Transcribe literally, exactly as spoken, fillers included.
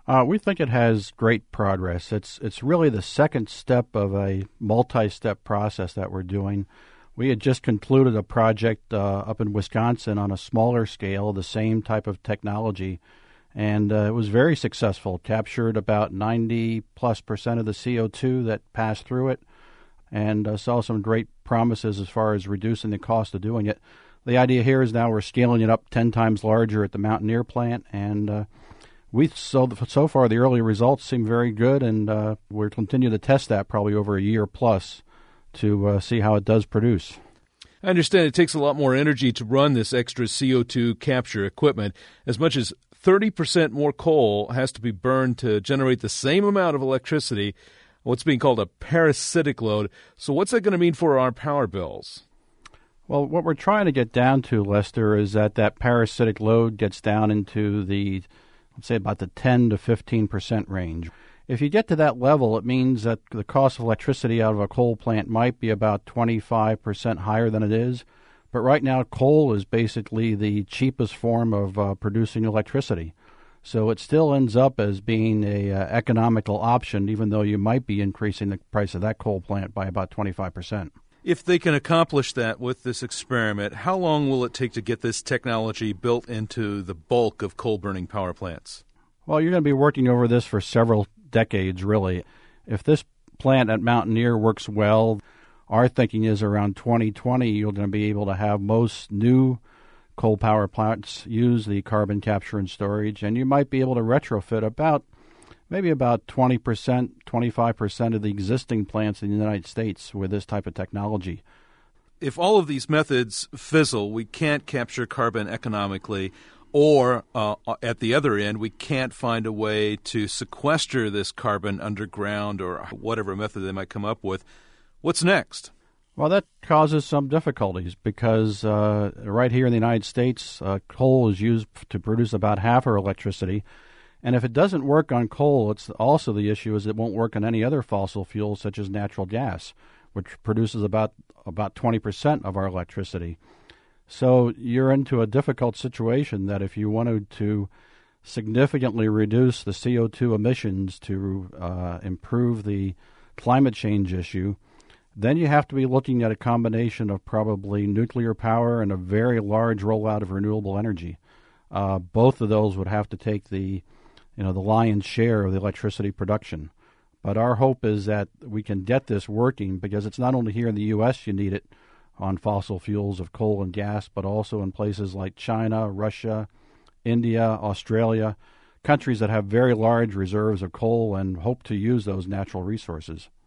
Uh, we think it has great progress. It's it's really the second step of a multi-step process that we're doing. We had just concluded a project uh, up in Wisconsin on a smaller scale, the same type of technology, and uh, it was very successful. Captured about ninety plus percent of the C O two that passed through it, and uh, saw some great promises as far as reducing the cost of doing it. The idea here is now we're scaling it up ten times larger at the Mountaineer plant, and uh, we so so far the early results seem very good, and uh, we'll continue to test that probably over a year plus to uh, see how it does produce. I understand it takes a lot more energy to run this extra C O two capture equipment. As much as thirty percent more coal has to be burned to generate the same amount of electricity, what's being called a parasitic load. So what's that going to mean for our power bills? Well, what we're trying to get down to, Lester, is that that parasitic load gets down into the, let's say, about the ten to fifteen percent range. If you get to that level, it means that the cost of electricity out of a coal plant might be about twenty-five percent higher than it is. But right now, coal is basically the cheapest form of uh, producing electricity. So it still ends up as being a uh, economical option, even though you might be increasing the price of that coal plant by about twenty-five percent. If they can accomplish that with this experiment, how long will it take to get this technology built into the bulk of coal-burning power plants? Well, you're going to be working over this for several decades, really. If this plant at Mountaineer works well, our thinking is around twenty twenty, you're going to be able to have most new coal power plants use the carbon capture and storage, and you might be able to retrofit about maybe about twenty percent, twenty-five percent of the existing plants in the United States with this type of technology. If all of these methods fizzle, we can't capture carbon economically, or uh, at the other end, we can't find a way to sequester this carbon underground or whatever method they might come up with, what's next? Well, that causes some difficulties because uh, right here in the United States, uh, coal is used to produce about half our electricity. And if it doesn't work on coal, it's also the issue is it won't work on any other fossil fuels such as natural gas, which produces about about twenty percent of our electricity. So you're into a difficult situation that if you wanted to significantly reduce the C O two emissions to uh, improve the climate change issue, then you have to be looking at a combination of probably nuclear power and a very large rollout of renewable energy. Uh, both of those would have to take the you know, the lion's share of the electricity production. But our hope is that we can get this working because it's not only here in the U S you need it on fossil fuels of coal and gas, but also in places like China, Russia, India, Australia, countries that have very large reserves of coal and hope to use those natural resources.